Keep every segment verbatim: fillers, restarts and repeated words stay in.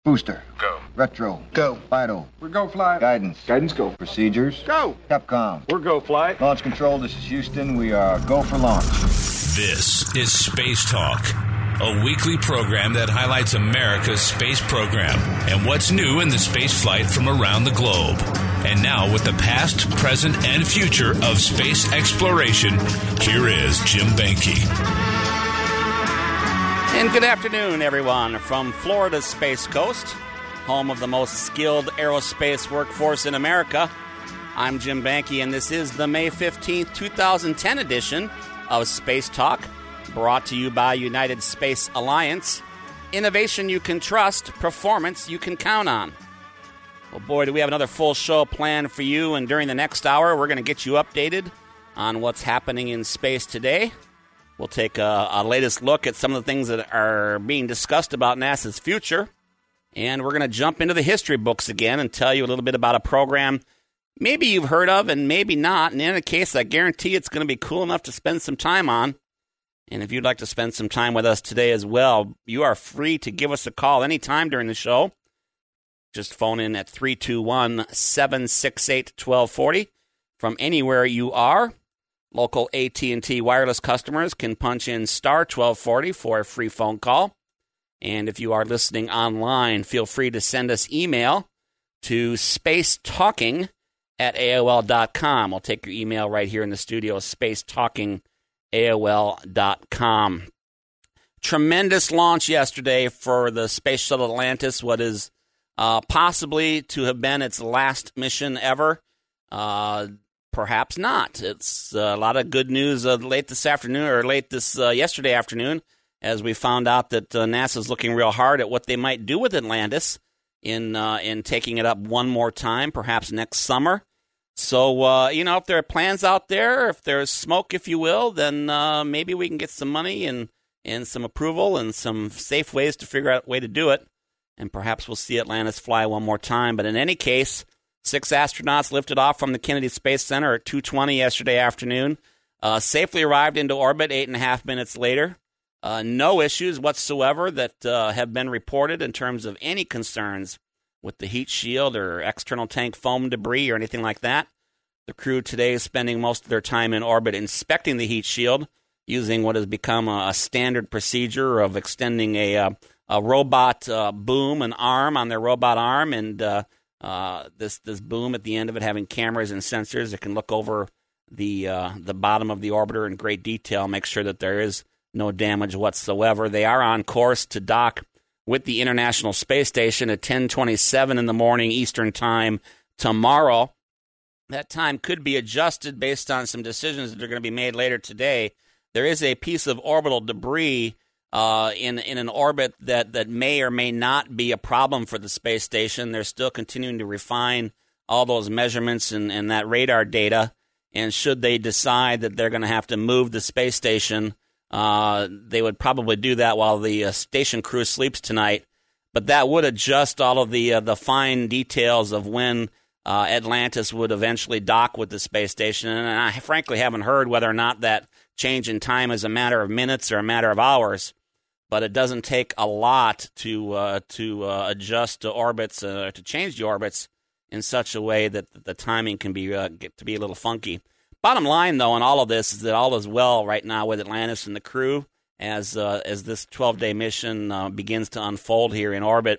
Booster. Go. Retro. Go. Vital. We're go fly. Guidance. Guidance go. Procedures. Go. Capcom. We're go fly. Launch control, this is Houston. We are go for launch. This is Space Talk, a weekly program that highlights America's space program and what's new in the space flight from around the globe. And now, with the past, present, and future of space exploration, here is Jim Banky. And good afternoon, everyone, from Florida's Space Coast, home of the most skilled aerospace workforce in America. I'm Jim Banky, and this is the May fifteenth, twenty ten edition of Space Talk, brought to you by United Space Alliance. Innovation you can trust, performance you can count on. Well, boy, do we have another full show planned for you, and during the next hour, we're going to get you updated on what's happening in space today. We'll take a, a latest look at some of the things that are being discussed about NASA's future. And we're going to jump into the history books again and tell you a little bit about a program maybe you've heard of and maybe not. And in any case, I guarantee it's going to be cool enough to spend some time on. And if you'd like to spend some time with us today as well, you are free to give us a call anytime during the show. Just phone in at three two one, seven six eight, one two four zero from anywhere you are. Local A T and T wireless customers can punch in star twelve forty for a free phone call. And if you are listening online, feel free to send us email to spacetalking at A O L dot com. I'll take your email right here in the studio, spacetalking, A O L dot com. Tremendous launch yesterday for the Space Shuttle Atlantis, what is uh, possibly to have been its last mission ever. Uh Perhaps not. It's uh, a lot of good news uh, late this afternoon, or late this uh, yesterday afternoon, as we found out that uh, NASA's looking real hard at what they might do with Atlantis in uh, in taking it up one more time, perhaps next summer. So, uh, you know, if there are plans out there, if there's smoke, if you will, then uh, maybe we can get some money and, and some approval and some safe ways to figure out a way to do it. And perhaps we'll see Atlantis fly one more time. But in any case, six astronauts lifted off from the Kennedy Space Center at two twenty yesterday afternoon, uh, safely arrived into orbit eight and a half minutes later. Uh, no issues whatsoever that uh, have been reported in terms of any concerns with the heat shield or external tank foam debris or anything like that. The crew today is spending most of their time in orbit inspecting the heat shield, using what has become a, a standard procedure of extending a, a, a robot uh, boom, an arm on their robot arm, and uh, Uh, this this boom at the end of it having cameras and sensors that can look over the uh, the bottom of the orbiter in great detail, make sure that there is no damage whatsoever. They are on course to dock with the International Space Station at ten twenty-seven in the morning Eastern Time tomorrow. That time could be adjusted based on some decisions that are going to be made later today. There is a piece of orbital debris Uh, in in an orbit that, that may or may not be a problem for the space station. They're still continuing to refine all those measurements and, and that radar data. And should they decide that they're going to have to move the space station, uh, they would probably do that while the uh, station crew sleeps tonight. But that would adjust all of the uh, the fine details of when uh, Atlantis would eventually dock with the space station. And I frankly haven't heard whether or not that change in time is a matter of minutes or a matter of hours. But it doesn't take a lot to uh, to uh, adjust to orbits, uh, to change the orbits in such a way that the timing can be uh, get to be a little funky. Bottom line, though, in all of this is that all is well right now with Atlantis and the crew as uh, as this twelve-day mission uh, begins to unfold here in orbit.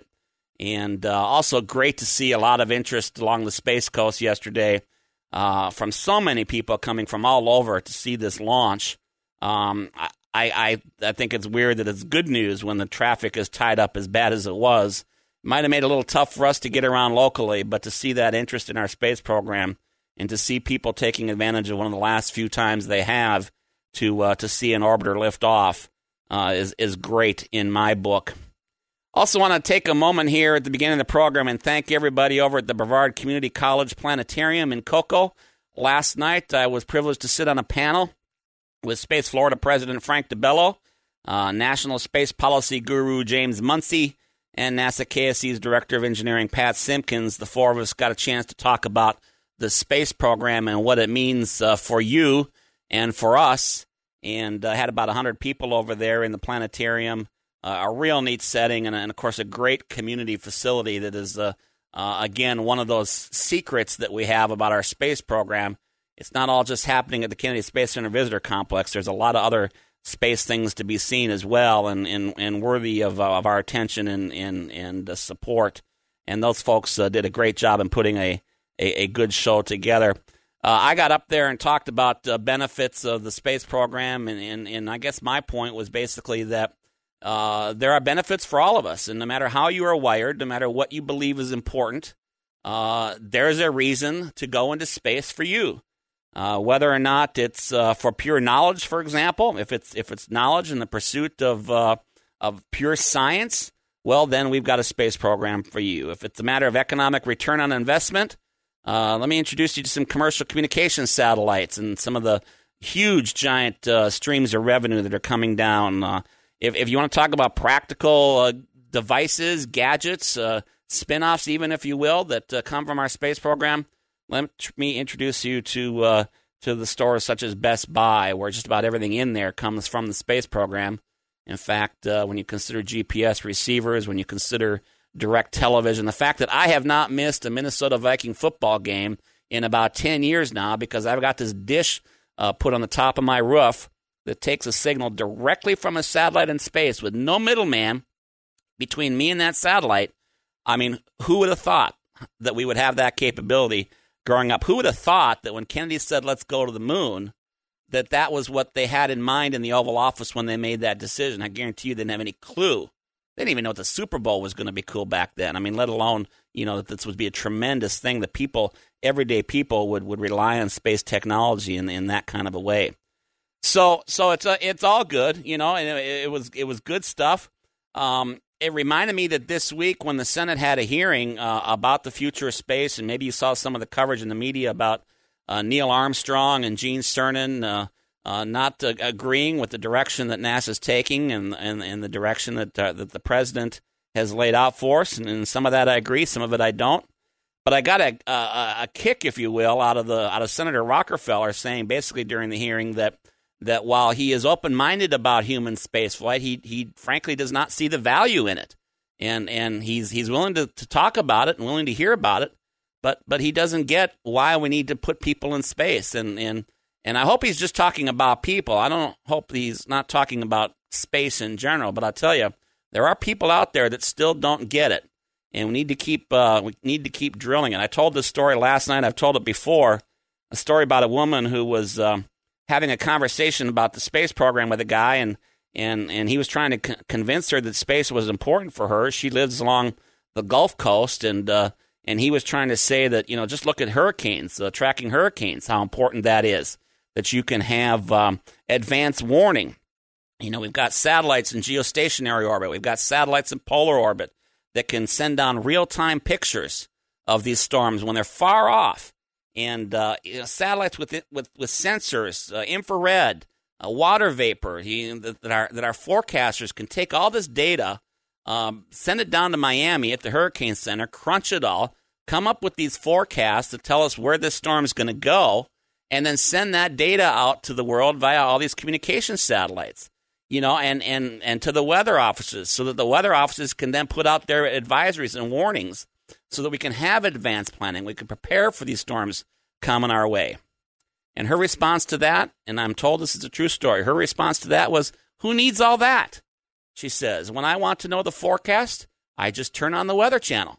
And uh, also great to see a lot of interest along the Space Coast yesterday uh, from so many people coming from all over to see this launch. Um, I, I, I I think it's weird that it's good news when the traffic is tied up as bad as it was. Might have made it a little tough for us to get around locally, but to see that interest in our space program and to see people taking advantage of one of the last few times they have to uh, to see an orbiter lift off uh, is, is great in my book. Also want to take a moment here at the beginning of the program and thank everybody over at the Brevard Community College Planetarium in Cocoa. Last night I was privileged to sit on a panel with Space Florida President Frank DeBello, uh, National Space Policy Guru James Muncy, and NASA K S E's Director of Engineering Pat Simpkins. The four of us got a chance to talk about the space program and what it means uh, for you and for us. And uh, had about one hundred people over there in the planetarium a real neat setting, and, and of course a great community facility that is, uh, uh, again, one of those secrets that we have about our space program. It's not all just happening at the Kennedy Space Center Visitor Complex. There's a lot of other space things to be seen as well, and, and, and worthy of, uh, of our attention and, and, and uh, support. And those folks uh, did a great job in putting a, a, a good show together. Uh, I got up there and talked about uh, benefits of the space program, and, and, and I guess my point was basically that uh, there are benefits for all of us, and no matter how you are wired, no matter what you believe is important, uh, there's a reason to go into space for you. Uh, whether or not it's uh, for pure knowledge, for example, if it's if it's knowledge in the pursuit of uh, of pure science, well, then we've got a space program for you. If it's a matter of economic return on investment, Uh, let me introduce you to some commercial communication satellites and some of the huge, giant uh, streams of revenue that are coming down. Uh, if, if you want to talk about practical uh, devices, gadgets, uh, spin-offs even, if you will, that uh, come from our space program, let me introduce you to uh, to the stores such as Best Buy, where just about everything in there comes from the space program. In fact, uh, when you consider G P S receivers, when you consider direct television, the fact that I have not missed a Minnesota Viking football game in about ten years now because I've got this dish uh, put on the top of my roof that takes a signal directly from a satellite in space with no middleman between me and that satellite. I mean, who would have thought that we would have that capability growing up? Who would have thought that when Kennedy said, let's go to the moon, that that was what they had in mind in the Oval Office when they made that decision? I guarantee you they didn't have any clue. They didn't even know that the Super Bowl was going to be cool back then. I mean, let alone, you know, that this would be a tremendous thing that people, everyday people, would, would rely on space technology in, in that kind of a way. So, so it's uh, it's all good, you know, and it, it was it was good stuff. Um, it reminded me that this week when the Senate had a hearing uh, about the future of space, and maybe you saw some of the coverage in the media about uh, Neil Armstrong and Gene Cernan, uh, Uh, not uh, agreeing with the direction that NASA's taking and and, and the direction that uh, that the president has laid out for us. And, and some of that I agree, some of it I don't. But I got a, a a kick, if you will, out of the out of Senator Rockefeller saying basically during the hearing that that while he is open-minded about human spaceflight, he he frankly does not see the value in it, and and he's he's willing to, to talk about it and willing to hear about it, but but he doesn't get why we need to put people in space. And and And I hope he's just talking about people. I don't hope he's not talking about space in general. But I'll tell you, there are people out there that still don't get it, and we need to keep uh, we need to keep drilling it. I told this story last night. I've told it before. A story about a woman who was um, having a conversation about the space program with a guy, and and and he was trying to c- convince her that space was important for her. She lives along the Gulf Coast, and uh, and he was trying to say that, you know, just look at hurricanes, uh, tracking hurricanes, how important that is. That you can have um, advanced warning. You know, we've got satellites in geostationary orbit. We've got satellites in polar orbit that can send down real-time pictures of these storms when they're far off. And uh, you know, satellites with it, with with sensors, uh, infrared, uh, water vapor, you know, that, that our that our forecasters can take all this data, um, send it down to Miami at the Hurricane Center, crunch it all, come up with these forecasts that tell us where this storm is going to go, and then send that data out to the world via all these communication satellites, you know, and, and, and to the weather offices, so that the weather offices can then put out their advisories and warnings so that we can have advanced planning. We can prepare for these storms coming our way. And her response to that, and I'm told this is a true story, her response to that was, who needs all that? She says, when I want to know the forecast, I just turn on the Weather Channel.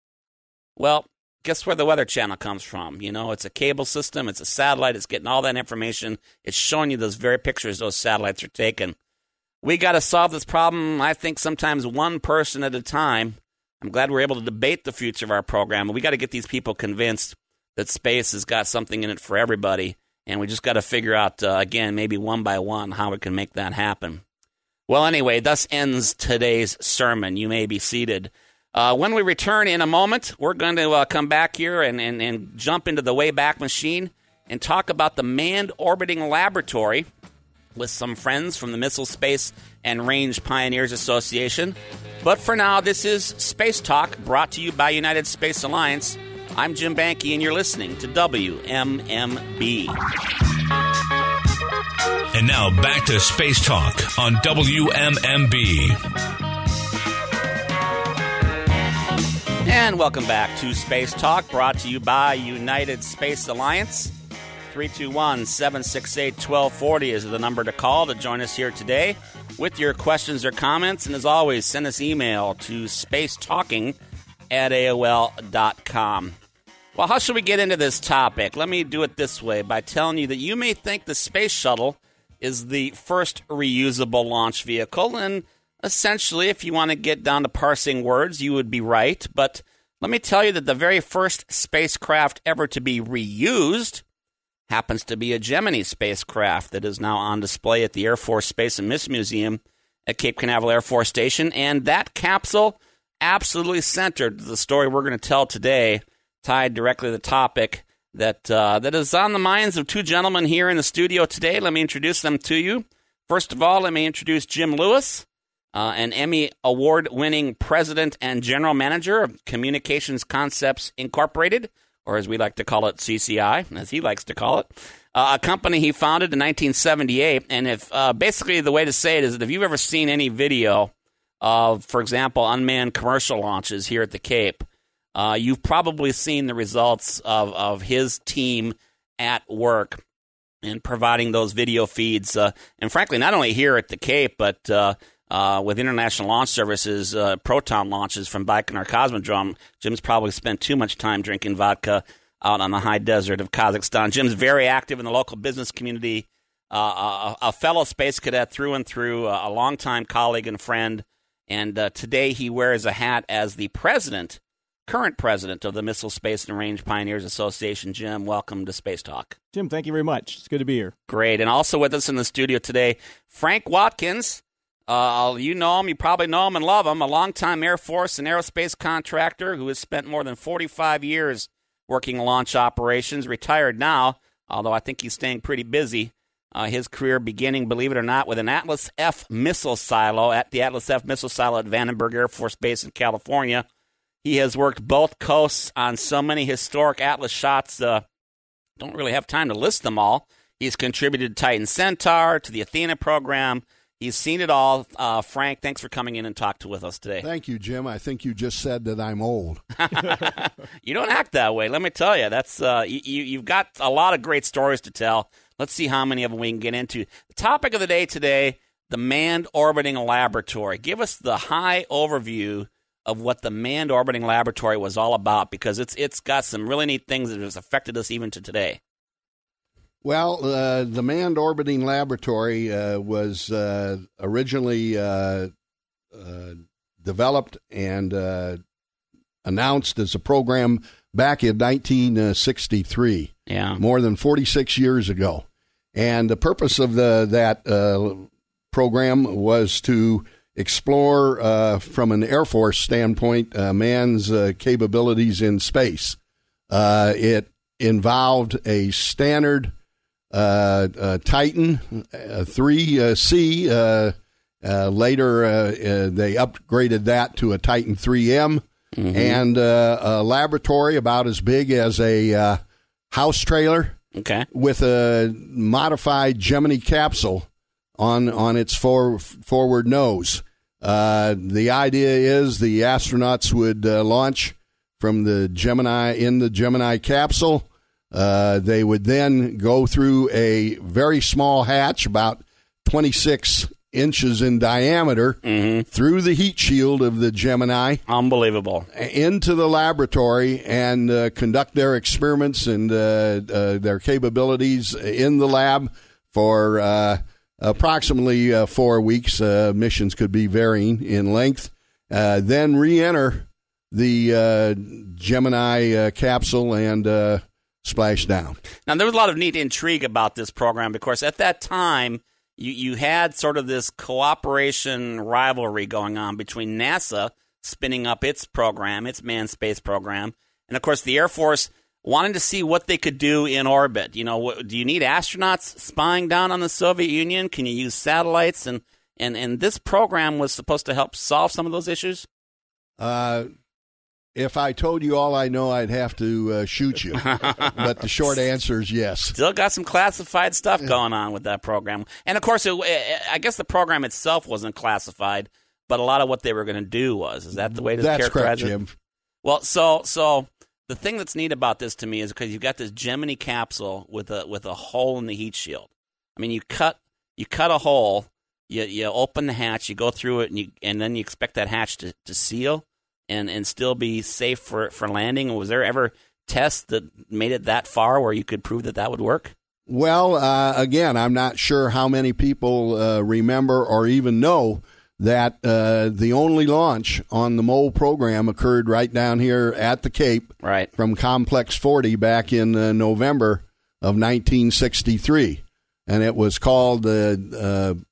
Well, guess where the Weather Channel comes from? You know, it's a cable system, it's a satellite, it's getting all that information, it's showing you those very pictures those satellites are taking. We got to solve this problem, I think, sometimes one person at a time. I'm glad we're able to debate the future of our program. We got to get these people convinced that space has got something in it for everybody, and we just got to figure out, uh, again, maybe one by one, how we can make that happen. Well, anyway, thus ends today's sermon. You may be seated. Uh, when we return in a moment, we're going to uh, come back here and, and, and jump into the Wayback Machine and talk about the Manned Orbiting Laboratory with some friends from the Missile Space and Range Pioneers Association. But for now, this is Space Talk, brought to you by United Space Alliance. I'm Jim Banke, and you're listening to W M M B. And now back to Space Talk on W M M B. And welcome back to Space Talk, brought to you by United Space Alliance. three two one, seven six eight, one two four zero is the number to call to join us here today with your questions or comments. And as always, send us email to spacetalking at A O L dot com. Well, how should we get into this topic? Let me do it this way by telling you that you may think the space shuttle is the first reusable launch vehicle, and essentially, if you want to get down to parsing words, you would be right. But let me tell you that the very first spacecraft ever to be reused happens to be a Gemini spacecraft that is now on display at the Air Force Space and Miss Museum at Cape Canaveral Air Force Station. And that capsule absolutely centered the story we're going to tell today, tied directly to the topic that uh, that is on the minds of two gentlemen here in the studio today. Let me introduce them to you. First of all, let me introduce Jim Lewis, uh, an Emmy Award-winning president and general manager of Communications Concepts Incorporated, or as we like to call it, C C I, as he likes to call it, uh, a company he founded in nineteen seventy-eight. And if uh, basically the way to say it is that if you've ever seen any video of, for example, unmanned commercial launches here at the Cape, uh, you've probably seen the results of, of his team at work in providing those video feeds. Uh, and frankly, not only here at the Cape, but uh, Uh, with International Launch Services, uh, Proton launches from Baikonur Cosmodrome. Jim's probably spent too much time drinking vodka out on the high desert of Kazakhstan. Jim's very active in the local business community, uh, a, a fellow space cadet through and through, a longtime colleague and friend. And uh, today he wears a hat as the president, current president of the Missile Space and Range Pioneers Association. Jim, welcome to Space Talk. Jim, thank you very much. It's good to be here. Great. And also with us in the studio today, Frank Watkins. Uh, you know him, you probably know him and love him, a longtime Air Force and aerospace contractor who has spent more than forty-five years working launch operations, retired now, although I think he's staying pretty busy. Uh, his career beginning, believe it or not, with an Atlas F missile silo at the Atlas F missile silo at Vandenberg Air Force Base in California. He has worked both coasts on so many historic Atlas shots, uh, don't really have time to list them all. He's contributed to Titan Centaur, to the Athena program. He's seen it all. Uh, Frank, thanks for coming in and talking with us today. Thank you, Jim. I think you just said that I'm old. You don't act that way. Let me tell you, that's uh, you, you've got a lot of great stories to tell. Let's see how many of them we can get into. The topic of the day today, the Manned Orbiting Laboratory. Give us the high overview of what the Manned Orbiting Laboratory was all about, because it's it's got some really neat things that has affected us even to today. Well, uh, the Manned Orbiting Laboratory uh, was uh, originally uh, uh, developed and uh, announced as a program back in nineteen sixty-three, yeah, more than forty-six years ago. And the purpose of the that uh, program was to explore, uh, from an Air Force standpoint, uh, man's uh, capabilities in space. Uh, it involved a standard Uh, uh, Titan uh, three C. Uh, uh, later, uh, uh, they upgraded that to a Titan three M, mm-hmm. and uh, a laboratory about as big as a uh, house trailer, okay, with a modified Gemini capsule on on its for, forward nose. Uh, the idea is the astronauts would uh, launch from the Gemini in the Gemini capsule. Uh, they would then go through a very small hatch, about twenty-six inches in diameter, mm-hmm. through the heat shield of the Gemini. Unbelievable. Into the laboratory and uh, conduct their experiments and uh, uh, their capabilities in the lab for uh, approximately uh, four weeks. Uh, missions could be varying in length. Uh, then re-enter the uh, Gemini uh, capsule and uh, splash down. Now, there was a lot of neat intrigue about this program because at that time, you, you had sort of this cooperation rivalry going on between NASA spinning up its program, its manned space program, and, of course, the Air Force wanting to see what they could do in orbit. You know, do you need astronauts spying down on the Soviet Union? Can you use satellites? And, and, and this program was supposed to help solve some of those issues? Uh If I told you all I know, I'd have to uh, shoot you. But the short answer is yes. Still got some classified stuff going on with that program. And, of course, it, I guess the program itself wasn't classified, but a lot of what they were going to do was. Is that the way to That's characterize correct, it? Jim. Well, so so the thing that's neat about this to me is because you've got this Gemini capsule with a with a hole in the heat shield. I mean, you cut you cut a hole, you you open the hatch, you go through it, and you and then you expect that hatch to, to seal and, and still be safe for, for landing. Was there ever tests that made it that far where you could prove that that would work? Well, uh, again, I'm not sure how many people uh, remember or even know that uh, the only launch on the MOLE program occurred right down here at the Cape, right, from Complex forty back in uh, November of nineteen sixty-three. And it was called the uh,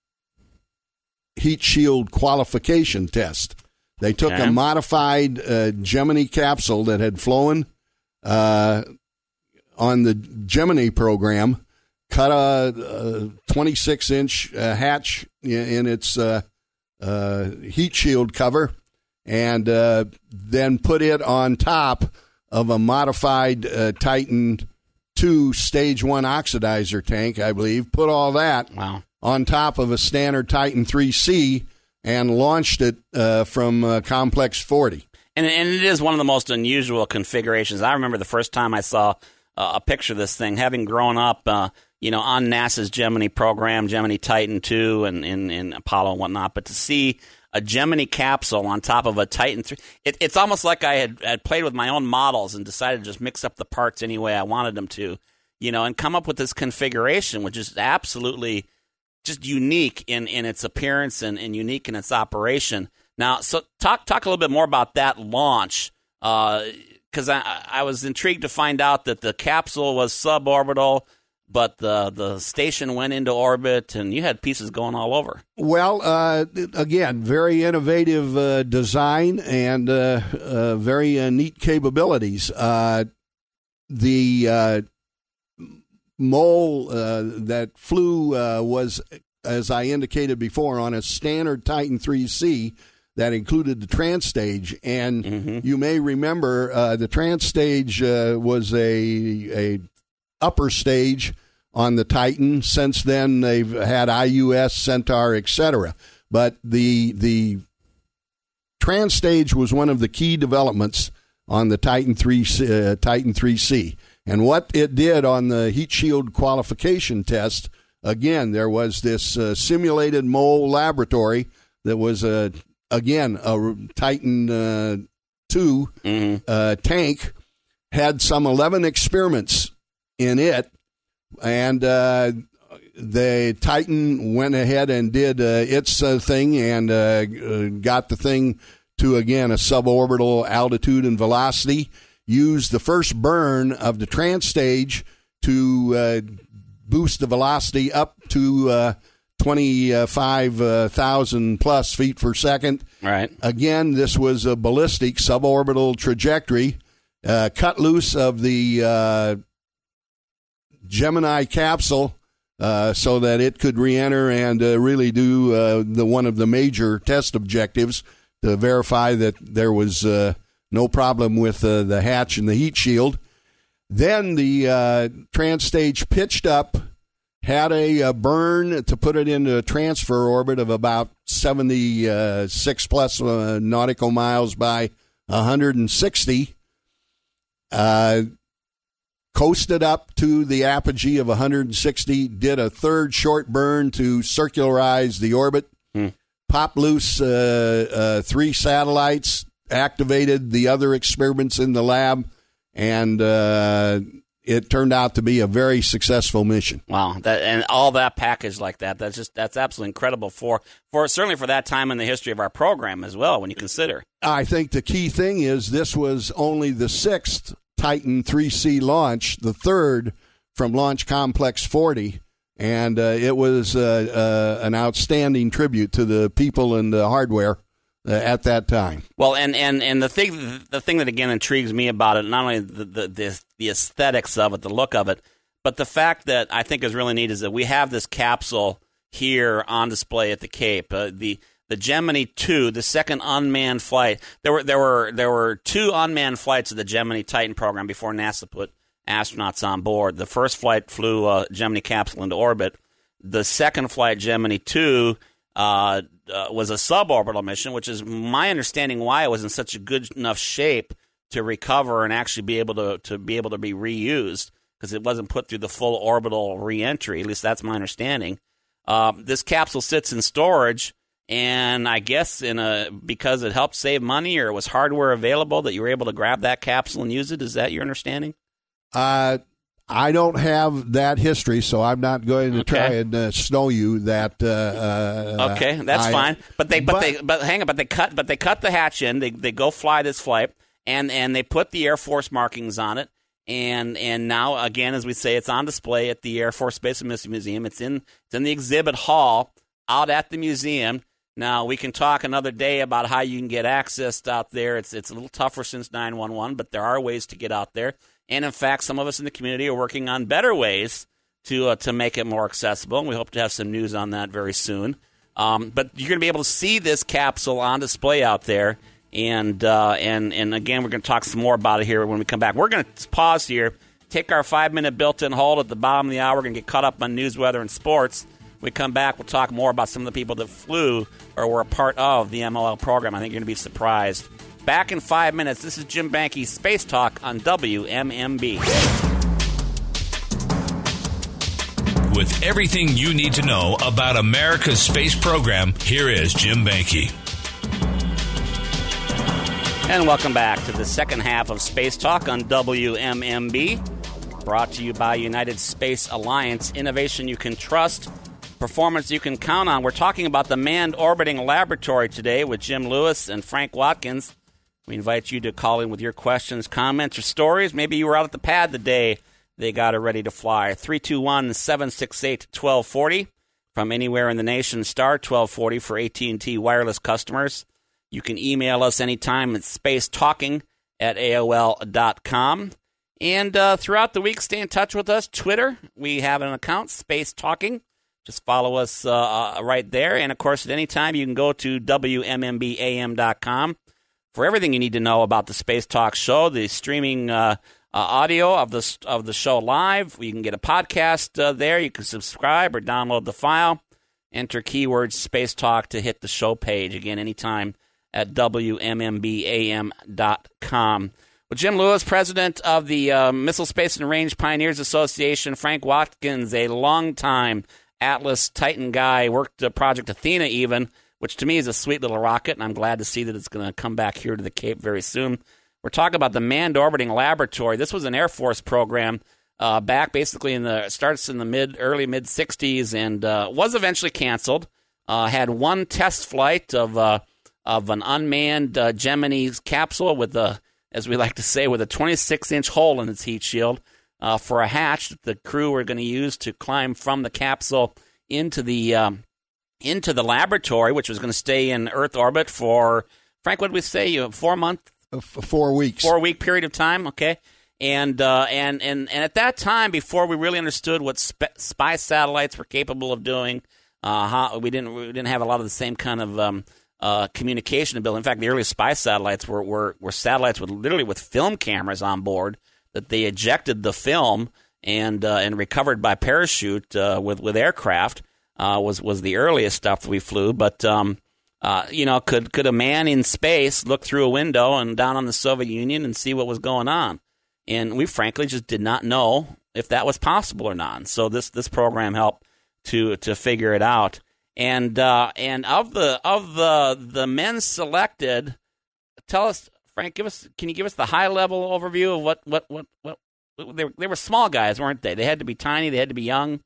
Heat Shield Qualification Test. They took okay. a modified uh, Gemini capsule that had flown uh, on the Gemini program, cut a twenty-six inch uh, hatch in, in its uh, uh, heat shield cover, and uh, then put it on top of a modified uh, Titan two Stage one oxidizer tank, I believe. Put all that wow. on top of a standard Titan three C and launched it uh, from uh, Complex forty. And, and it is one of the most unusual configurations. I remember the first time I saw uh, a picture of this thing, having grown up, uh, you know, on NASA's Gemini program, Gemini Titan two and, and, and Apollo and whatnot. But to see a Gemini capsule on top of a Titan three, it, it's almost like I had, had played with my own models and decided to just mix up the parts any way I wanted them to, you know, and come up with this configuration, which is absolutely just unique in, in its appearance and, and unique in its operation. Now, so talk talk a little bit more about that launch, because uh, I, I was intrigued to find out that the capsule was suborbital, but the, the station went into orbit, and you had pieces going all over. Well, uh, again, very innovative uh, design and uh, uh, very uh, neat capabilities. Uh, the uh, MOLE uh, that flew uh, was, as I indicated before, on a standard Titan three C that included the Transstage. And mm-hmm. you may remember uh, the Transstage uh, was a, a upper stage on the Titan. Since then, they've had I U S, Centaur, et cetera. But the the Transstage was one of the key developments on the Titan three uh, Titan three C. And what it did on the heat shield qualification test, again, there was this uh, simulated MOLE laboratory that was, a, again, a Titan uh, two mm-hmm. uh, tank, had some eleven experiments in it, and uh, the Titan went ahead and did uh, its uh, thing and uh, got the thing to, again, a suborbital altitude and velocity. Used the first burn of the Transstage to uh, boost the velocity up to uh, twenty-five thousand plus feet per second. Right. Again, this was a ballistic suborbital trajectory. Uh, cut loose of the uh, Gemini capsule uh, so that it could re-enter and uh, really do uh, the one of the major test objectives to verify that there was uh, no problem with uh, the hatch and the heat shield. Then the uh, Transstage pitched up, had a, a burn to put it into a transfer orbit of about seventy-six plus uh, nautical miles by one hundred sixty. Uh, coasted up to the apogee of one hundred sixty, did a third short burn to circularize the orbit, hmm. popped loose uh, uh, three satellites, activated the other experiments in the lab, and uh, it turned out to be a very successful mission. Wow, that and all that package like that, that's just that's absolutely incredible for, for certainly for that time in the history of our program as well, when you consider. I think the key thing is this was only the sixth Titan three C launch, the third from Launch Complex forty, and uh, it was uh, uh, an outstanding tribute to the people and the hardware Uh, at that time. Well, and, and, and the thing the thing that again intrigues me about it, not only the, the the the aesthetics of it, the look of it, but the fact that I think is really neat is that we have this capsule here on display at the Cape. Uh, the the Gemini two, the second unmanned flight. There were there were there were two unmanned flights of the Gemini Titan program before NASA put astronauts on board. The first flight flew a Gemini capsule into orbit. The second flight, Gemini two, uh, uh, was a suborbital mission, which is my understanding why it was in such a good enough shape to recover and actually be able to to be able to be reused, because it wasn't put through the full orbital reentry. At least that's my understanding. Uh, this capsule sits in storage, and I guess in a because it helped save money, or it was hardware available that you were able to grab that capsule and use it. Is that your understanding? Uh, I don't have that history, so I'm not going to Okay. try and uh, snow you that. Uh, uh, Okay, that's I- fine. But they, but, but- they, but hang on. But they cut, but they cut the hatch in. They, they go fly this flight, and and they put the Air Force markings on it. And and now again, as we say, it's on display at the Air Force Space and Missile Museum. It's in it's in the exhibit hall out at the museum. Now we can talk another day about how you can get access out there. It's it's a little tougher since nine one one, but there are ways to get out there. And in fact, some of us in the community are working on better ways to uh, to make it more accessible. And we hope to have some news on that very soon. Um, but you're going to be able to see this capsule on display out there. And uh, and and again, we're going to talk some more about it here when we come back. We're going to pause here, take our five-minute built-in hold at the bottom of the hour. We're going to get caught up on news, weather, and sports. When we come back, we'll talk more about some of the people that flew or were a part of the M O L program. I think you're going to be surprised. Back in five minutes. This is Jim Banky's Space Talk on W M M B. With everything you need to know about America's space program, here is Jim Banky. And welcome back to the second half of Space Talk on W M M B. Brought to you by United Space Alliance. Innovation you can trust, performance you can count on. We're talking about the Manned Orbiting Laboratory today with Jim Lewis and Frank Watkins. We invite you to call in with your questions, comments, or stories. Maybe you were out at the pad the day they got it ready to fly. three two one, seven six eight, one two four zero. From anywhere in the nation, star twelve forty for A T and T wireless customers. You can email us anytime at spacetalking at A O L dot com. And uh, throughout the week, stay in touch with us. Twitter, we have an account, Space Talking. Just follow us uh, uh, right there. And, of course, at any time, you can go to W M M B A M dot com for everything you need to know about the Space Talk show, the streaming uh, uh, audio of the, of the show live. You can get a podcast uh, there. You can subscribe or download the file. Enter keyword Space Talk to hit the show page. Again, anytime at W M M B A M dot com. Well, Jim Lewis, president of the uh, Missile Space and Range Pioneers Association. Frank Watkins, a longtime Atlas Titan guy, worked uh, Project Athena even, which to me is a sweet little rocket, and I'm glad to see that it's going to come back here to the Cape very soon. We're talking about the Manned Orbiting Laboratory. This was an Air Force program uh, back basically in the starts in the mid early mid sixties and uh, was eventually canceled. Uh, had one test flight of uh, of an unmanned uh, Gemini capsule with a, as we like to say, with a twenty-six inch hole in its heat shield uh, for a hatch that the crew were going to use to climb from the capsule into the um, into the laboratory, which was going to stay in Earth orbit for, Frank, what did we say, you four month, F- four weeks, four week period of time, okay, and uh, and and and at that time, before we really understood what sp- spy satellites were capable of doing, uh, how, we didn't we didn't have a lot of the same kind of um, uh, communication ability. In fact, the earliest spy satellites were, were were satellites with literally with film cameras on board that they ejected the film and uh, and recovered by parachute uh, with with aircraft. Uh, was was the earliest stuff that we flew, but um, uh, you know, could could a man in space look through a window and down on the Soviet Union and see what was going on? And we frankly just did not know if that was possible or not. So this this program helped to to figure it out. And uh, and of the of the the men selected, tell us, Frank, give us can you give us the high level overview of what what what what they were, they were small guys, weren't they? They had to be tiny, they had to be young.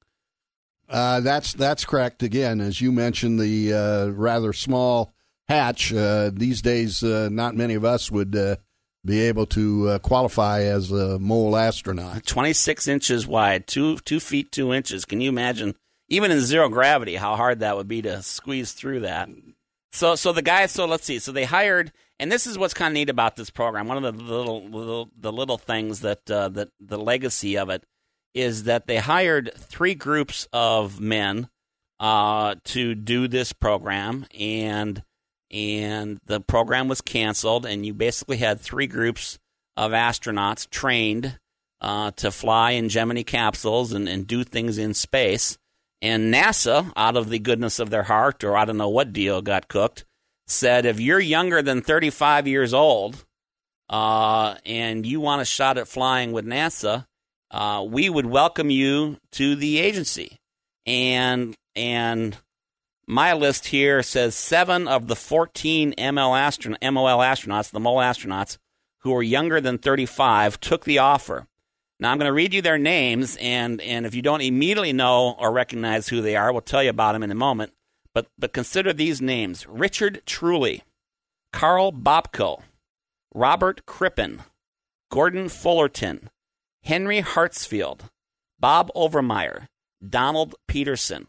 Uh, that's that's correct. Again, as you mentioned, the uh, rather small hatch. Uh, these days, uh, not many of us would uh, be able to uh, qualify as a mole astronaut. twenty-six inches wide, two two feet two inches. Can you imagine, even in zero gravity, how hard that would be to squeeze through that? So, so the guys. So let's see. So they hired, and this is what's kind of neat about this program. One of the little, little the little things that uh, that the legacy of it is that they hired three groups of men uh, to do this program, and and the program was canceled, and you basically had three groups of astronauts trained uh, to fly in Gemini capsules and, and do things in space. And NASA, out of the goodness of their heart, or I don't know what deal got cooked, said if you're younger than thirty-five years old uh, and you want a shot at flying with NASA, uh, we would welcome you to the agency. And and my list here says seven of the fourteen M L astron- M O L astronauts, the M O L astronauts, who were younger than thirty-five, took the offer. Now, I'm going to read you their names, and, and if you don't immediately know or recognize who they are, we'll tell you about them in a moment. But but consider these names: Richard Truly, Carl Bobko, Robert Crippen, Gordon Fullerton, Henry Hartsfield, Bob Overmeyer, Donald Peterson.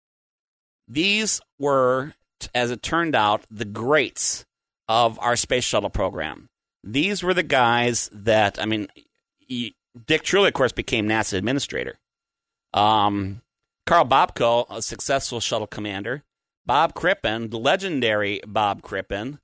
These were, as it turned out, the greats of our space shuttle program. These were the guys that, I mean, he, Dick Truly, of course, became NASA administrator. Um, Carl Bobko, a successful shuttle commander. Bob Crippen, the legendary Bob Crippen,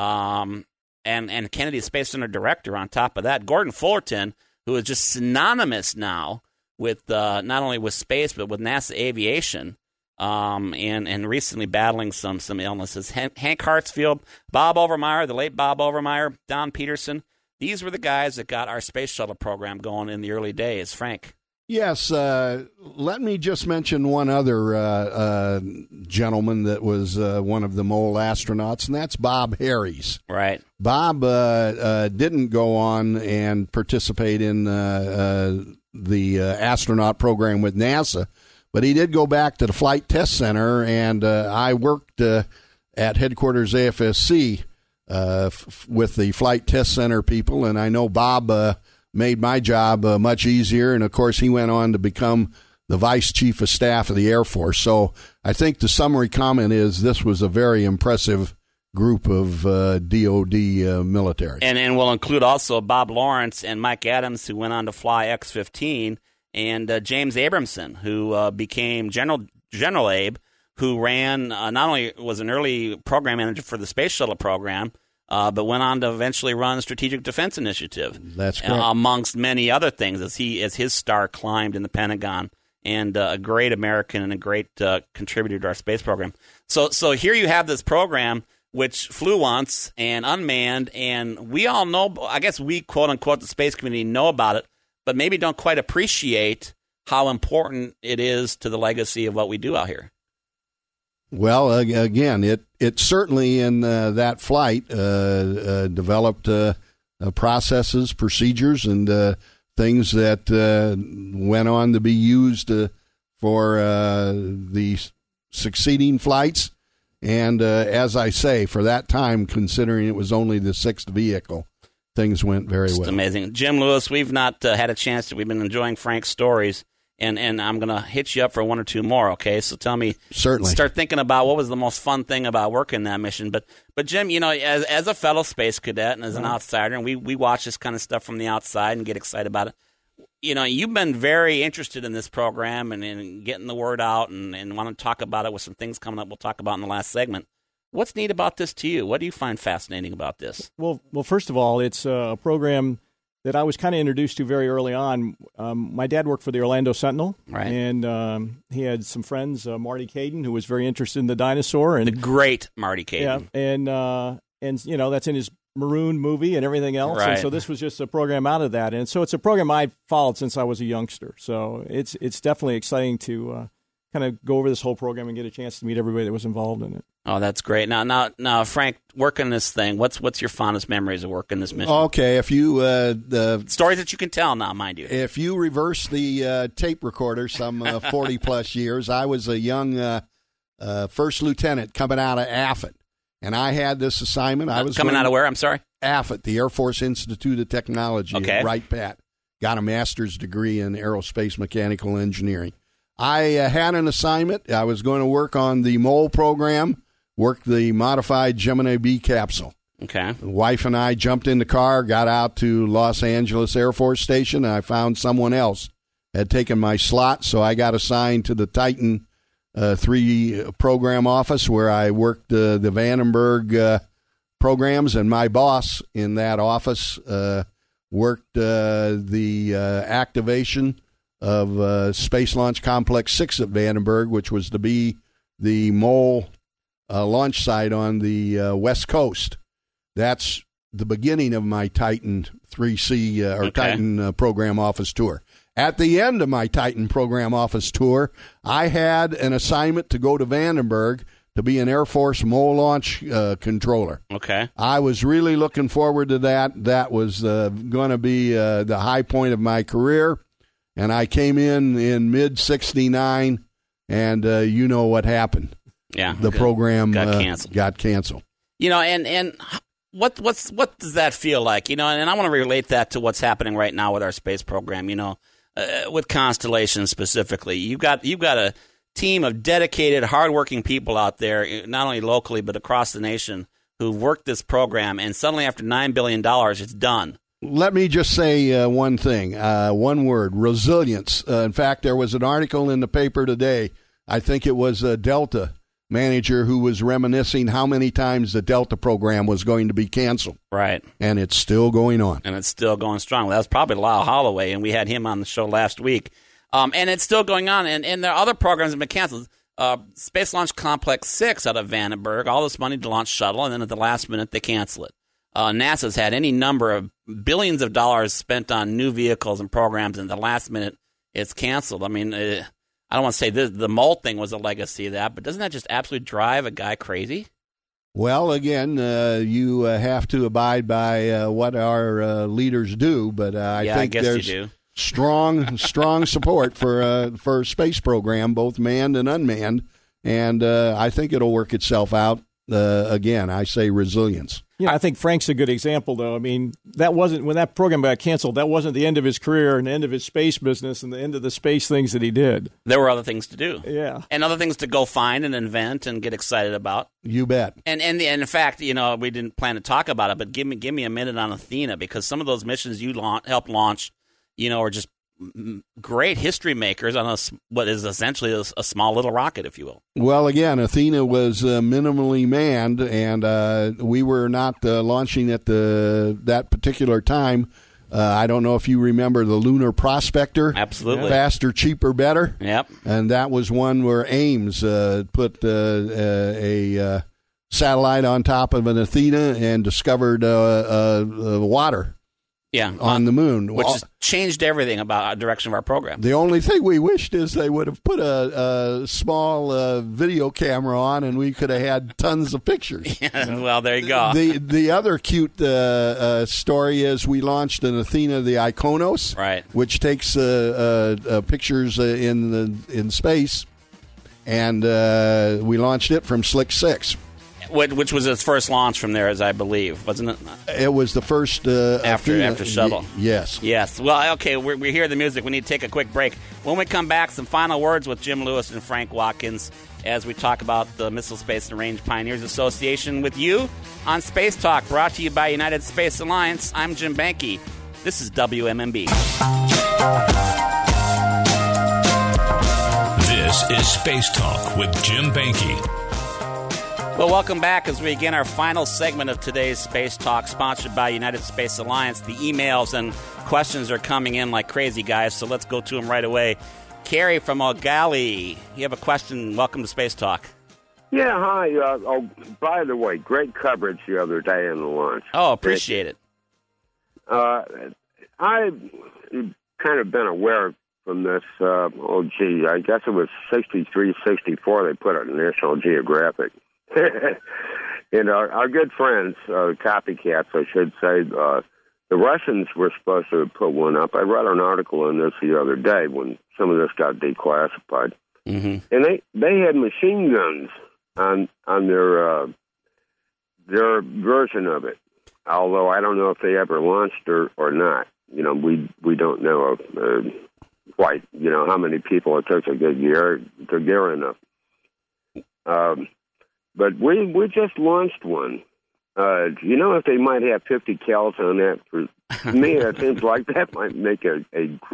um, and, and Kennedy Space Center director on top of that. Gordon Fullerton, who is just synonymous now with uh, not only with space, but with NASA aviation, um, and, and recently battling some, some illnesses. Hank Hartsfield, Bob Overmeyer, the late Bob Overmeyer, Don Peterson. These were the guys that got our space shuttle program going in the early days. Frank? Yes. Uh, let me just mention one other uh, uh, gentleman that was uh, one of the M O L astronauts, and that's Bob Harries. Right. Bob uh, uh, didn't go on and participate in uh, uh, the uh, astronaut program with NASA, but he did go back to the Flight Test Center, and uh, I worked uh, at headquarters A F S C Uh, f- with the Flight Test Center people, and I know Bob uh, made my job uh, much easier, and of course he went on to become the Vice Chief of Staff of the Air Force. So I think the summary comment is this was a very impressive group of uh, D O D uh, military. And, and we'll include also Bob Lawrence and Mike Adams, who went on to fly X fifteen, and uh, James Abramson, who uh, became General General Abe, who ran, uh, not only was an early program manager for the Space Shuttle program, uh, but went on to eventually run Strategic Defense Initiative. That's correct. Uh, amongst many other things, as he as his star climbed in the Pentagon, and uh, a great American and a great uh, contributor to our space program. So, so here you have this program which flew once and unmanned, and we all know, I guess we, quote-unquote, the space community know about it, but maybe don't quite appreciate how important it is to the legacy of what we do out here. Well, uh, again, it it certainly in uh, that flight uh, uh, developed uh, uh, processes, procedures, and uh, things that uh, went on to be used uh, for uh, the succeeding flights. And uh, as I say, for that time, considering it was only the sixth vehicle, things went very It's well. amazing. Jim Lewis, we've not uh, had a chance to, we've been enjoying Frank's stories. And and I'm going to hit you up for one or two more, okay? So tell me, Certainly. Start thinking about what was the most fun thing about working that mission. But, but Jim, you know, as as a fellow space cadet and as an outsider, and we, we watch this kind of stuff from the outside and get excited about it, you know, you've been very interested in this program and in getting the word out and, and want to talk about it with some things coming up we'll talk about in the last segment. What's neat about this to you? What do you find fascinating about this? Well, well, first of all, it's a program that I was kind of introduced to very early on. Um, my dad worked for the Orlando Sentinel, right. and um, he had some friends, uh, Marty Caden, who was very interested in the dinosaur. And the great Marty Caden. Yeah, and, uh, and you know, that's in his Maroon movie and everything else. Right. And so this was just a program out of that. And so it's a program I've followed since I was a youngster. So it's it's definitely exciting to uh, kind of go over this whole program and get a chance to meet everybody that was involved in it. Oh, that's great. Now, now, now, Frank, working this thing, what's what's your fondest memories of working this mission? Okay, if you uh, the stories that you can tell now, mind you. If you reverse the uh, tape recorder some uh, forty plus years, I was a young uh, uh, first lieutenant coming out of Affett, and I had this assignment. I was coming out of where? I'm sorry, Affett, the Air Force Institute of Technology okay. at Wright Pat. Got a master's degree in aerospace mechanical engineering. I uh, had an assignment. I was going to work on the MOL program. Worked the modified Gemini B capsule. Okay. The wife and I jumped in the car, got out to Los Angeles Air Force Station, and I found someone else had taken my slot, so I got assigned to the Titan uh, three program office where I worked uh, the Vandenberg uh, programs, and my boss in that office uh, worked uh, the uh, activation of uh, Space Launch Complex six at Vandenberg, which was to be the mole uh, launch site on the uh, West Coast. That's the beginning of my Titan three C uh, or okay. Titan uh, program office tour. At the end of my Titan program office tour, I had an assignment to go to Vandenberg to be an Air Force mole launch uh, controller. Okay. I was really looking forward to that. That was uh, going to be uh, the high point of my career. And I came in in mid sixty-nine, and uh, you know what happened. Yeah. The program got uh, canceled. Got canceled. You know, and, and what what's what does that feel like? You know, and I want to relate that to what's happening right now with our space program, you know, uh, with Constellation specifically. You've got you've got a team of dedicated, hardworking people out there, not only locally but across the nation, who've worked this program, and suddenly after nine billion dollars, it's done. Let me just say uh, one thing, uh, one word, resilience. Uh, in fact, there was an article in the paper today, I think it was a Delta manager who was reminiscing how many times the Delta program was going to be canceled. Right. And it's still going on. And it's still going strong. Well, that was probably Lyle Holloway, and we had him on the show last week. Um, and it's still going on, and, and there are other programs that have been canceled. Uh, Space Launch Complex six out of Vandenberg, all this money to launch shuttle, and then at the last minute they cancel it. Uh, NASA's had any number of billions of dollars spent on new vehicles and programs, and at the last minute it's canceled. I mean, uh, I don't want to say this, the mole thing was a legacy of that, but doesn't that just absolutely drive a guy crazy? Well, again, uh, you uh, have to abide by uh, what our uh, leaders do, but uh, I yeah, think I guess there's you do. strong, strong support for uh, for a space program, both manned and unmanned, and uh, I think it'll work itself out. Uh, again, I say resilience. Yeah, I think Frank's a good example, though. I mean, that wasn't when that program got canceled. That wasn't the end of his career and the end of his space business and the end of the space things that he did. There were other things to do. Yeah, and other things to go find and invent and get excited about. You bet. And and, and in fact, you know, we didn't plan to talk about it, but give me give me a minute on Athena, because some of those missions you launch, helped launch, you know, are just great history makers on a, what is essentially a, a small little rocket, if you will. Well, again, Athena was uh, minimally manned, and uh, we were not uh, launching at the that particular time. Uh, I don't know if you remember the Lunar Prospector. Absolutely. Faster, cheaper, better. Yep. And that was one where Ames uh, put uh, uh, a uh, satellite on top of an Athena and discovered uh, uh, uh, water. Yeah, on the moon, which has changed everything about our direction of our program. The only thing we wished is they would have put a, a small uh, video camera on, and we could have had tons of pictures. Yeah, well, there you go. The the other cute uh, uh, story is we launched an Athena, the Iconos, right, which takes uh, uh, uh, pictures uh, in the in space, and uh, we launched it from Slick Six. Which was its first launch from there, as I believe, wasn't it? It was the first uh, after Athena, after shuttle. Y- yes, yes. Well, okay, we're, we hear the music. We need to take a quick break. When we come back, some final words with Jim Lewis and Frank Watkins as we talk about the Missile Space and Range Pioneers Association with you on Space Talk, brought to you by United Space Alliance. I'm Jim Banke. This is W M M B. This is Space Talk with Jim Banke. Well, welcome back as we begin our final segment of today's Space Talk, sponsored by United Space Alliance. The emails and questions are coming in like crazy, guys, so let's go to them right away. Carrie from Ogali, you have a question. Welcome to Space Talk. Yeah, hi. Uh, oh, by the way, great coverage the other day in the launch. Oh, appreciate it. Uh, I've kind of been aware from this, uh, oh, gee, I guess it was sixty-three, sixty-four, they put it in National Geographic. And our, our good friends, uh, copycats, I should say, uh, the Russians were supposed to put one up. I read an article on this the other day when some of this got declassified. Mm-hmm. And they, they had machine guns on on their uh, their version of it, although I don't know if they ever launched or, or not. You know, we we don't know uh, quite, you know, how many people it took to get gear, to gear enough. Um But we we just launched one. Uh, do you know if they might have fifty cals on that? For me, it seems like that might make a, a great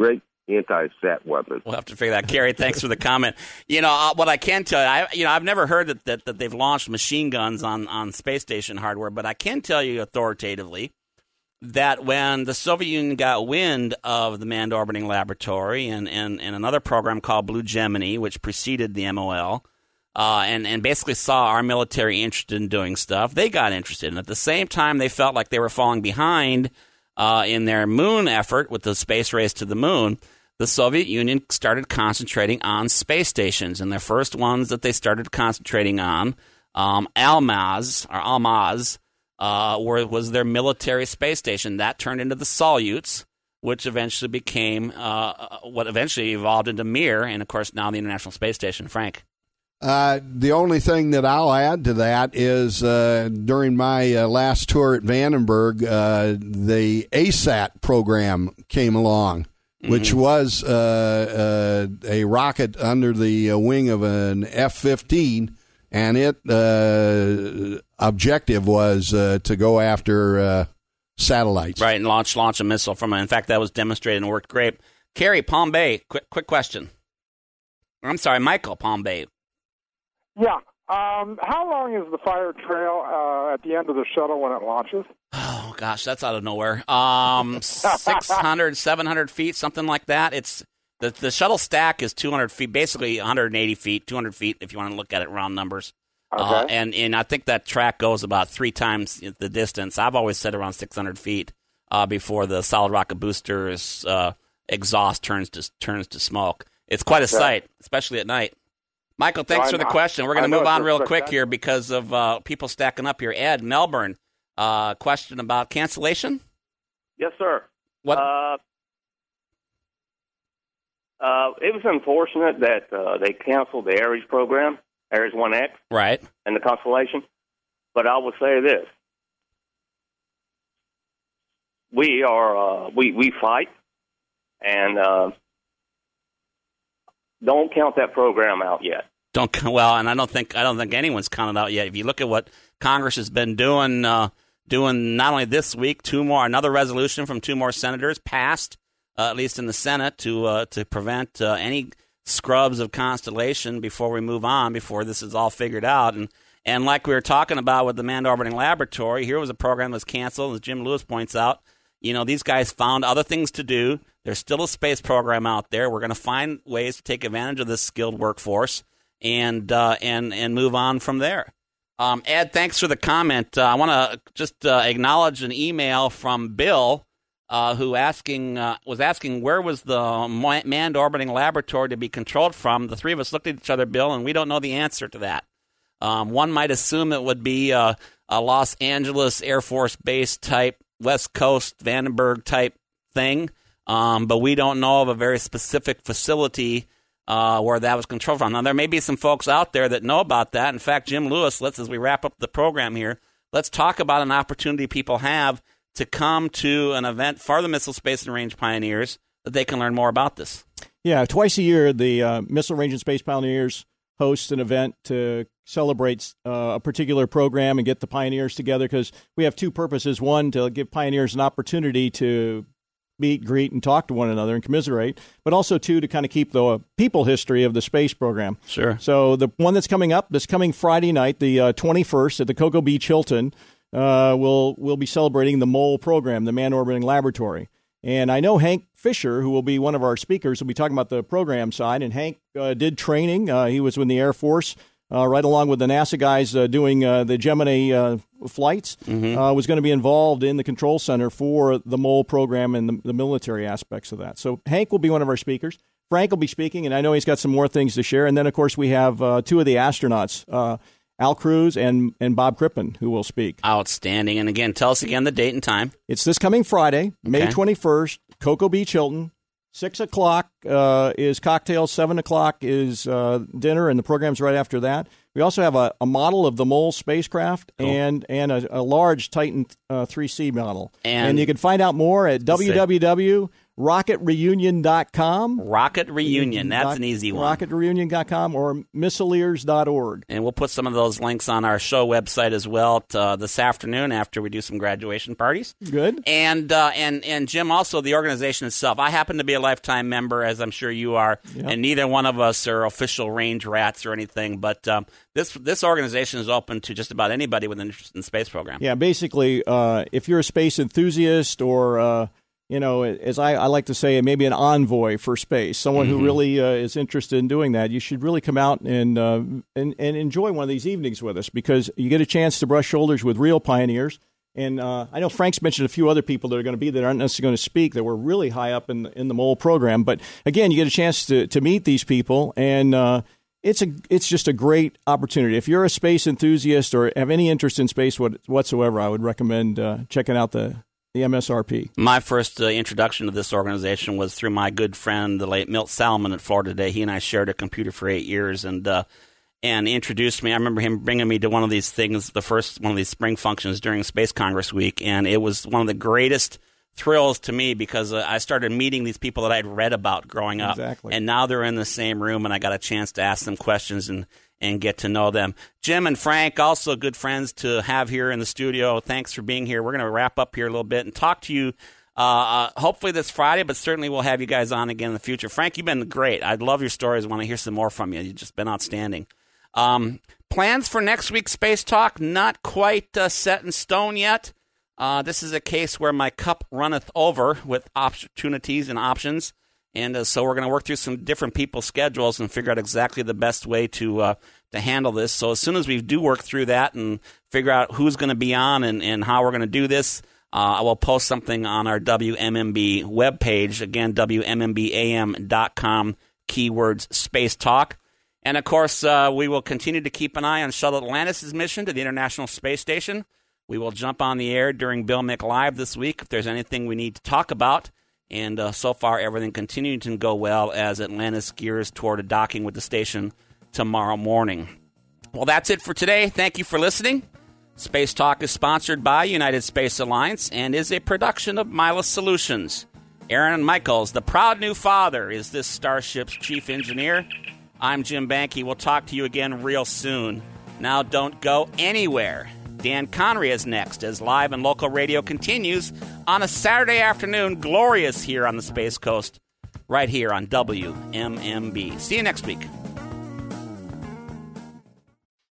anti-sat weapon. We'll have to figure that. Gary, thanks for the comment. You know, uh, what I can tell you, I, you know, I've never heard that, that, that they've launched machine guns on, on space station hardware, but I can tell you authoritatively that when the Soviet Union got wind of the Manned Orbiting Laboratory and, and, and another program called Blue Gemini, which preceded the M O L, uh, and, and basically saw our military interested in doing stuff, they got interested. And at the same time, they felt like they were falling behind uh, in their moon effort with the space race to the moon. The Soviet Union started concentrating on space stations, and the first ones that they started concentrating on, um, Almaz, or Almaz, uh, were, was their military space station. That turned into the Soyuz, which eventually became uh, what eventually evolved into Mir, and, of course, now the International Space Station. Frank? Uh, the only thing that I'll add to that is uh, during my uh, last tour at Vandenberg, uh, the A S A T program came along, which mm-hmm. was uh, uh, a rocket under the uh, wing of an F fifteen, and its uh, objective was uh, to go after uh, satellites. Right, and launch launch a missile from it. In fact, that was demonstrated and worked great. Carrie, Palm Bay, quick quick question. I'm sorry, Michael, Palm Bay. Yeah. Um, how long is the fire trail uh, at the end of the shuttle when it launches? Oh, gosh, that's out of nowhere. Um, six hundred, seven hundred feet, something like that. It's the, the shuttle stack is two hundred feet, basically one hundred eighty feet, two hundred feet, if you want to look at it round numbers. Okay. Uh, and, and I think that track goes about three times the distance. I've always said around six hundred feet uh, before the solid rocket booster's uh, exhaust turns to turns to smoke. It's quite a okay. sight, especially at night. Michael, thanks no, for the I, question. We're going to move on real quick that. here because of uh, people stacking up here. Ed, Melbourne, uh, question about cancellation? Yes, sir. What? Uh, uh, it was unfortunate that uh, they canceled the Ares program, Ares one X, right, and the Constellation. But I will say this: we are uh, we we fight, and uh, don't count that program out yet. Don't well, and I don't think I don't think anyone's counted out yet. If you look at what Congress has been doing, uh, doing not only this week, two more, another resolution from two more senators passed, uh, at least in the Senate, to uh, to prevent uh, any scrubs of Constellation before we move on, before this is all figured out. And and like we were talking about with the Manned Orbiting Laboratory, here was a program that was canceled, as Jim Lewis points out. You know, these guys found other things to do. There's still a space program out there. We're going to find ways to take advantage of this skilled workforce and uh, and and move on from there. Um, Ed, thanks for the comment. Uh, I want to just uh, acknowledge an email from Bill, uh, who asking uh, was asking where was the Manned Orbiting Laboratory to be controlled from. The three of us looked at each other, Bill, and we don't know the answer to that. Um, one might assume it would be uh, a Los Angeles Air Force Base type, West Coast, Vandenberg type thing, um, but we don't know of a very specific facility uh, where that was controlled from. Now, there may be some folks out there that know about that. In fact, Jim Lewis, let's, as we wrap up the program here, let's talk about an opportunity people have to come to an event for the Missile Space and Range Pioneers that they can learn more about this. Yeah, twice a year, the uh, Missile Range and Space Pioneers host an event to celebrate uh, a particular program and get the pioneers together, because we have two purposes. One, to give pioneers an opportunity to meet, greet, and talk to one another and commiserate, but also, two, to kind of keep the people history of the space program. Sure. So the one that's coming up, this coming Friday night, the uh, twenty-first, at the Cocoa Beach Hilton, uh, we'll, we'll be celebrating the MOLE program, the Manned Orbiting Laboratory. And I know Hank Fisher, who will be one of our speakers, will be talking about the program side. And Hank uh, did training. Uh, he was in the Air Force, uh, right along with the NASA guys uh, doing uh, the Gemini uh, flights, mm-hmm. uh, was going to be involved in the control center for the MOLE program and the, the military aspects of that. So Hank will be one of our speakers. Frank will be speaking, and I know he's got some more things to share. And then, of course, we have uh, two of the astronauts, uh, Al Cruz and, and Bob Crippen, who will speak. Outstanding. And again, tell us again the date and time. It's this coming Friday, May okay. twenty-first, Cocoa Beach Hilton. Six o'clock uh, is cocktails. Seven o'clock is uh, dinner, and the program's right after that. We also have a, a model of the MOLE spacecraft cool. and and a, a large Titan uh, three C model. And, and you can find out more at w w w rocket reunion dot com. Rocket Reunion. That's an easy one. rocket reunion dot com or missileers dot org. And we'll put some of those links on our show website as well to, uh, this afternoon after we do some graduation parties. Good. And uh, and and Jim, also the organization itself. I happen to be a lifetime member, as I'm sure you are, yep. and neither one of us are official range rats or anything. But um, this this organization is open to just about anybody with an interest in the space program. Yeah, basically, uh, if you're a space enthusiast or uh, you know, as I, I like to say, maybe an envoy for space, someone mm-hmm. who really uh, is interested in doing that, you should really come out and, uh, and and enjoy one of these evenings with us, because you get a chance to brush shoulders with real pioneers. And uh, I know Frank's mentioned a few other people that are going to be there that aren't necessarily going to speak, that were really high up in the, in the MOLE program. But again, you get a chance to, to meet these people, and uh, it's a it's just a great opportunity. If you're a space enthusiast or have any interest in space whatsoever, I would recommend uh, checking out the The M S R P. My first uh, introduction to this organization was through my good friend, the late Milt Salmon at Florida Day. He and I shared a computer for eight years, and uh, and introduced me. I remember him bringing me to one of these things, the first one of these spring functions during Space Congress Week, and it was one of the greatest thrills to me, because uh, I started meeting these people that I'd read about growing up, exactly. and now they're in the same room, and I got a chance to ask them questions and and get to know them. Jim and Frank, also good friends to have here in the studio. Thanks for being here. We're going to wrap up here a little bit and talk to you uh, uh, hopefully this Friday, but certainly we'll have you guys on again in the future. Frank, you've been great. I love your stories. I want to hear some more from you. You've just been outstanding. Um, plans for next week's Space Talk, not quite uh, set in stone yet. Uh, this is a case where my cup runneth over with opportunities and options. And uh, so we're going to work through some different people's schedules and figure out exactly the best way to uh, to handle this. So as soon as we do work through that and figure out who's going to be on and, and how we're going to do this, uh, I will post something on our W M M B webpage. Again, W M M B A M dot com, keywords Space Talk. And, of course, uh, we will continue to keep an eye on Shuttle Atlantis' mission to the International Space Station. We will jump on the air during Bill Mick Live this week if there's anything we need to talk about. And uh, so far, everything continues to go well as Atlantis gears toward a docking with the station tomorrow morning. Well, that's it for today. Thank you for listening. Space Talk is sponsored by United Space Alliance and is a production of Milas Solutions. Aaron Michaels, the proud new father, is this starship's chief engineer. I'm Jim Banke. We'll talk to you again real soon. Now don't go anywhere. Dan Connery is next as live and local radio continues on a Saturday afternoon, glorious here on the Space Coast, right here on W M M B. See you next week.